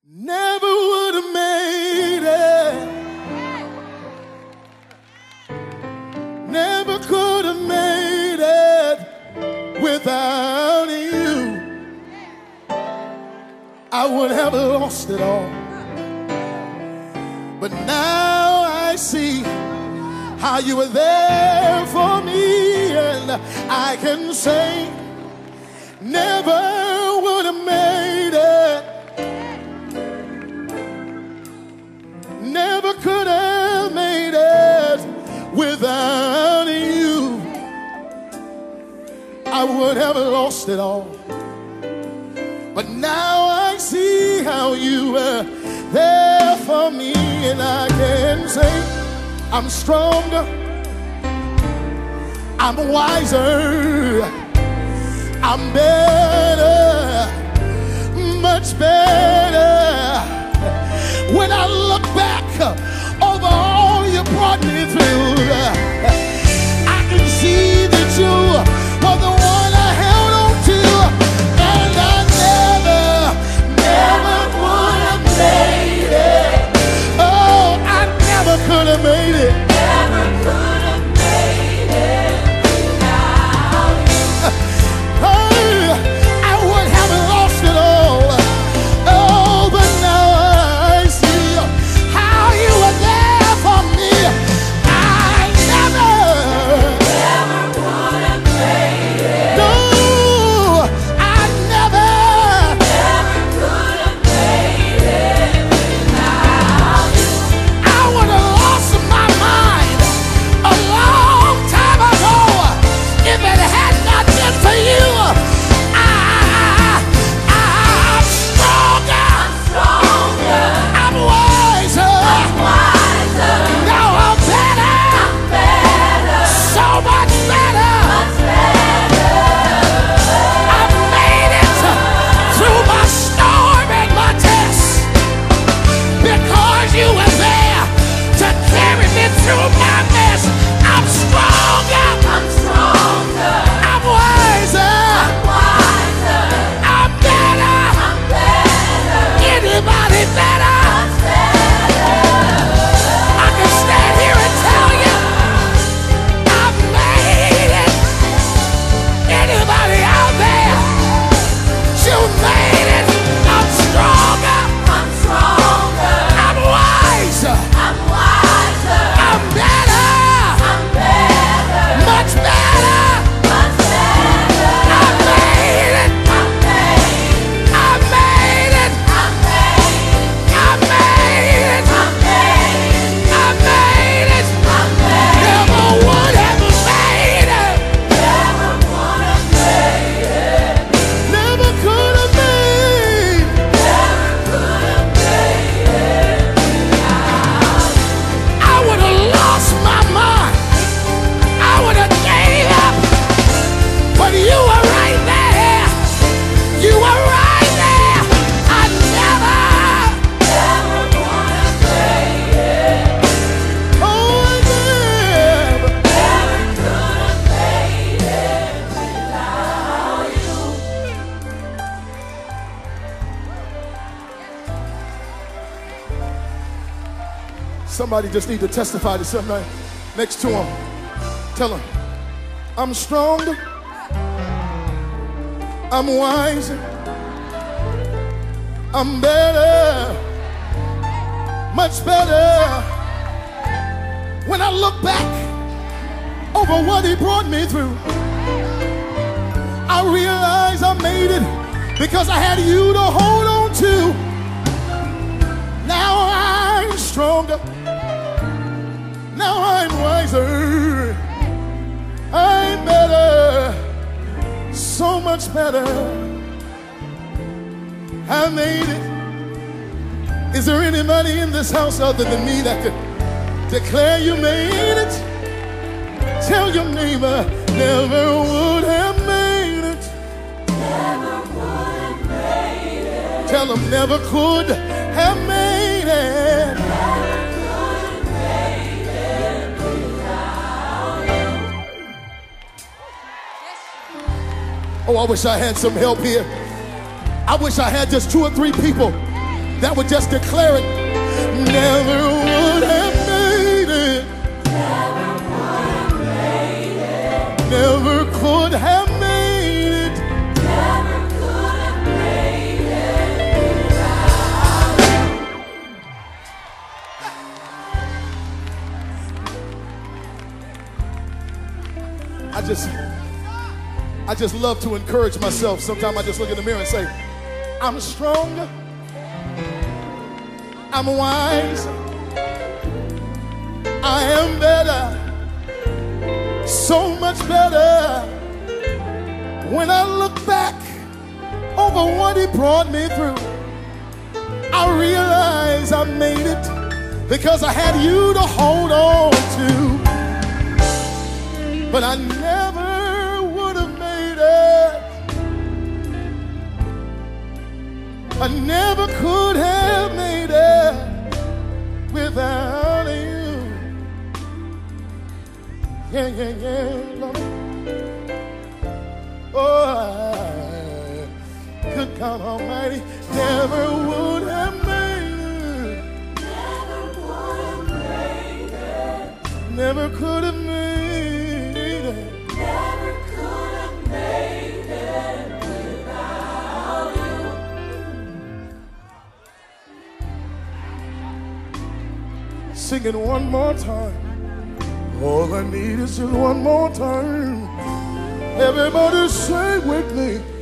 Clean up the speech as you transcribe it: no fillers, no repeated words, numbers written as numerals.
Never would have made it. Never could have made it without you. I would have lost it all. But now I see how you were there for me, and I can say never would have made it. Never could have made it without you. I would have lost it all. But now I see how you were there for me, and I can say I'm stronger, I'm wiser, I'm better, much better. When I look back over all you brought me through, I can see that you were the one I held on to, and I never would have made it. Oh, I never could have made it. Never could have made it without you. Oh, I would have lost it all. Oh, but now I see how you were there for me. I never would have made it. No, I never could have made it without you. I would have lost my mind a long time ago if it had not been for you. I'm stronger, Stronger, I'm wiser, wiser, now I'm better, better, so much better. much better. I've made it through my storm and my test because you were there to carry me through my mess. I'm stronger, I'm stronger, I'm wiser, wiser, I'm better. better, Anybody better? much better. I can stand here and tell you I've made it. Anybody out there? You made it. I'm stronger, I'm stronger, I'm wiser, I'm wiser, I'm better, better, much better. much better. I made it, I made it, I made it, I made it. Never would have made it. Never would have made it. Never could have made. Never could have made it without you. I would have lost my mind. I would have gave up. But you were right there. You were right there. I never. Never would have made it. Oh, I never. Never could have made it without you. Somebody just need to testify to somebody next to him. Tell him, I'm stronger, I'm wiser, I'm better, much better. When I look back over what he brought me through, I realize I made it because I had you to hold on to. Now I'm stronger. Now I'm wiser, I'm better, so much better. I made it. Is there anybody in this house other than me that could declare you made it? Tell your neighbor, never would have made it. Never would have made it. Tell them never could have made it. Oh, I wish I had some help here. I wish I had just 2 or 3 people that would just declare it. Never would have made it. Never could have made it. I just love to encourage myself. Sometimes I just look in the mirror and say, I'm stronger, I'm wise, I am better, so much better. When I look back over what he brought me through, I realize I made it because I had you to hold on to. But I never would have made it. I never could have made it without you. Yeah, yeah, yeah, Lord. Oh, good God Almighty, never would have made it. Never would have made it. Never could have made it. Never could have made it without you. Sing it one more time. All I need is just one more time. Everybody say with me.